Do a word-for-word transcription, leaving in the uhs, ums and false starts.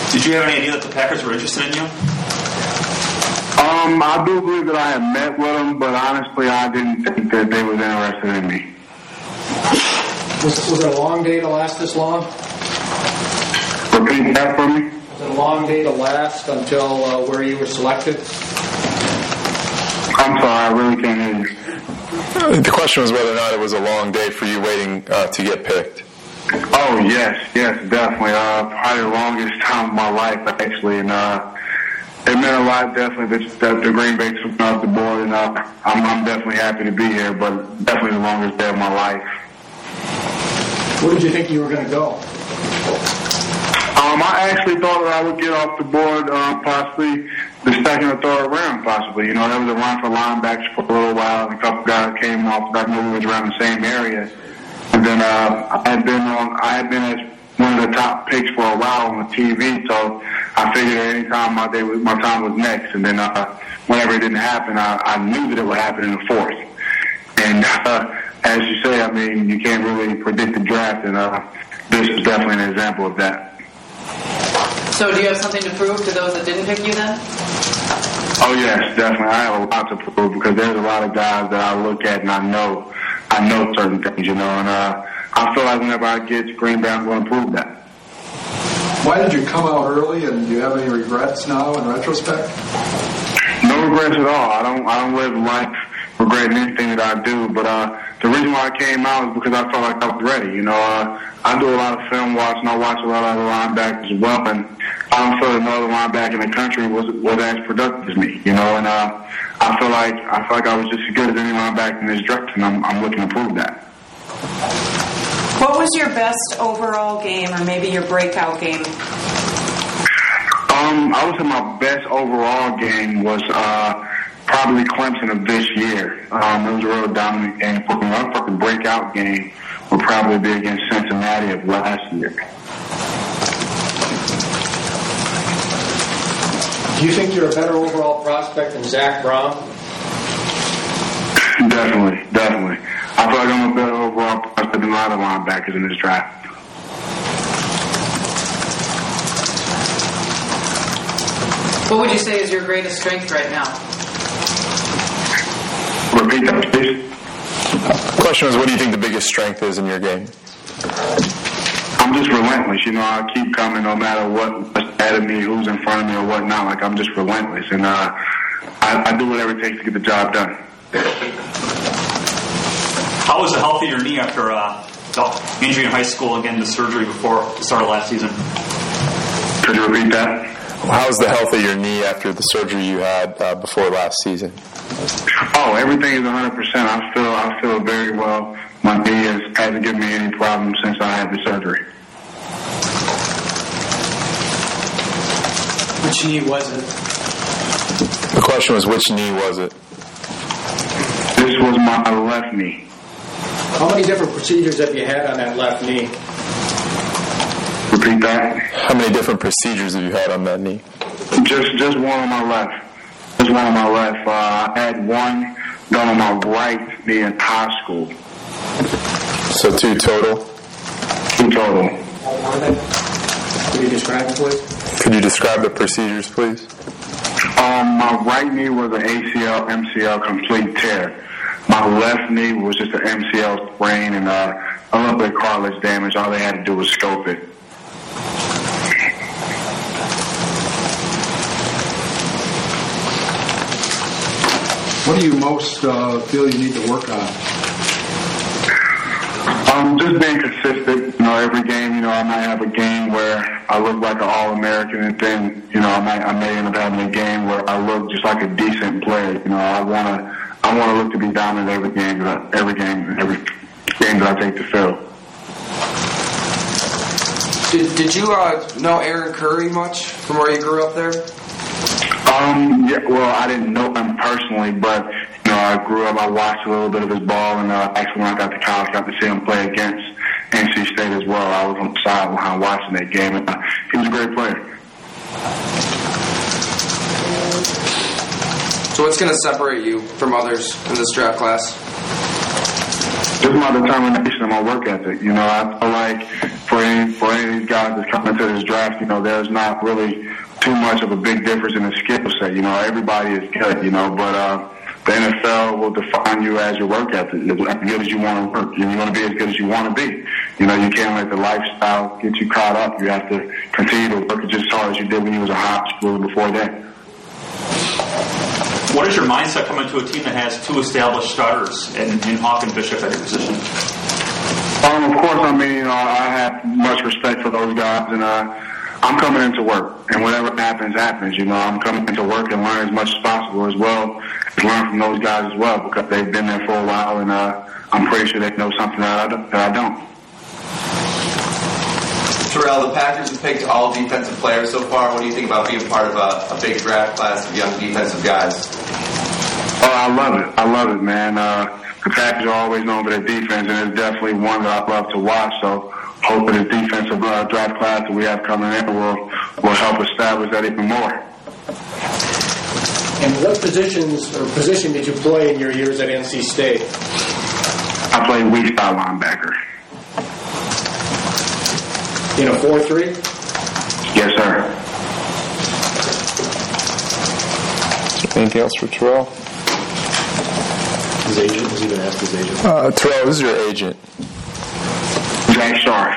Did you have any idea that the Packers were interested in you? Um, I do believe that I had met with them, but honestly, I didn't think that they was interested in me. Was, was it a long day to last this long? Repeat that for me? Was it a long day to last until uh, where you were selected? I'm sorry, I really can't hear you. The question was whether or not it was a long day for you waiting uh, to get picked. Oh, yes, yes, definitely. Uh, probably the longest time of my life, actually. And uh, it meant a lot, definitely, that, that the Green Bay took me off the board. And uh, I'm, I'm definitely happy to be here, but definitely the longest day of my life. Where did you think you were going to go? Um, I actually thought that I would get off the board um, possibly the second or third round, possibly. You know, there was a run for linebackers for a little while, and a couple guys came off that movie was around the same area. And then uh, I had been on, I had been as one of the top picks for a while on the T V, so I figured at any time my day was, my time was next. And then uh, whenever it didn't happen, I, I knew that it would happen in the fourth. And uh, as you say, I mean, you can't really predict the draft, and uh, this is definitely an example of that. So do you have something to prove to those that didn't pick you then? Oh, yes, definitely. I have a lot to prove because there's a lot of guys that I look at and I know I know certain things, you know, and uh, I feel like whenever I get to Green Bay, I'm going to prove that. Why did you come out early, and do you have any regrets now in retrospect? No regrets at all. I don't I don't live life regretting anything that I do, but uh, the reason why I came out is because I felt like I was ready. You know, uh, I do a lot of film watching. I watch a lot of other linebackers as well, and I don't feel that no other linebacker in the country was was as productive as me. You know, and uh, I feel like I feel like I was just as good as any linebacker in this draft, and I'm, I'm looking to prove that. What was your best overall game, or maybe your breakout game? Um, I would say my best overall game was uh, probably Clemson of this year. Um, it was a real dominant game for me. My fucking breakout game would probably be against Cincinnati of last year. Do you think you're a better overall prospect than Zach Brown? Definitely, definitely. I feel like I'm a better overall prospect than a lot of linebackers in this draft. What would you say is your greatest strength right now? Repeat that, please. The question was, what do you think the biggest strength is in your game? I'm just relentless. You know, I keep coming no matter what's ahead of me, who's in front of me, or whatnot. Like, I'm just relentless. And uh, I, I do whatever it takes to get the job done. How was the health of your knee after uh, the injury in high school, again, the surgery before the start of last season? Could you repeat that? How's the health of your knee after the surgery you had uh, before last season? Oh, everything is one hundred percent. I feel I feel very well. My knee has, hasn't given me any problems since I had the surgery. Which knee was it? The question was, which knee was it? This was my left knee. How many different procedures have you had on that left knee? Repeat that. How many different procedures have you had on that knee? Just just one on my left. Just one on my left. Uh, I had one done on my right knee in high school. So two total? Two total. Could you describe it, please? Could you describe the procedures, please? Um, my right knee was an A C L, M C L complete tear. My left knee was just an M C L sprain and uh, a little bit of cartilage damage. All they had to do was scope it. What do you most uh, feel you need to work on? Um, just being consistent. You know, every game, you know, I might have a game where I look like an All-American, and then, you know, I might I may end up having a game where I look just like a decent player. You know, I wanna I wanna look to be dominant every game, that I, every game, every game that I take the field. Did Did you uh, know Aaron Curry much from where you grew up there? Um, yeah, well, I didn't know him personally, but, you know, I grew up, I watched a little bit of his ball, and uh, actually when I got to college, I got to see him play against N C State as well. I was on the sideline watching that game, and uh, he was a great player. So what's going to separate you from others in this draft class? Just my determination and my work ethic. You know, I feel like for for any for any of these guys that's coming to this draft, you know, there's not really too much of a big difference in the skill set. You know, everybody is good, you know, but uh, the N F L will define you as your work ethic, as good as you want to work. You want to be as good as you want to be. You know, you can't let the lifestyle get you caught up. You have to continue to work just as hard as you did when you was in high school before that. What is your mindset coming to a team that has two established starters in, in Hawk and Bishop at your position? Um, of course, I mean, you know, I have much respect for those guys, and uh, I'm coming into work, and whatever happens, happens. You know, I'm coming into work and learn as much as possible as well, as learn from those guys as well, because they've been there for a while, and uh, I'm pretty sure they know something that I don't. That I don't. Terrell, the Packers have picked all defensive players so far. What do you think about being part of a, a big draft class of young defensive guys? Oh, I love it. I love it, man. Uh, the Packers are always known for their defense, and it's definitely one that I love to watch. So, hoping the defensive uh, draft class that we have coming in will will help establish that even more. And what positions or position did you play in your years at N C State? I played weak side linebacker. In a four three? Yes, sir. Anything else for Terrell? His agent? Was he going to ask his agent? Uh, Terrell, who's your agent? Jack Sharp.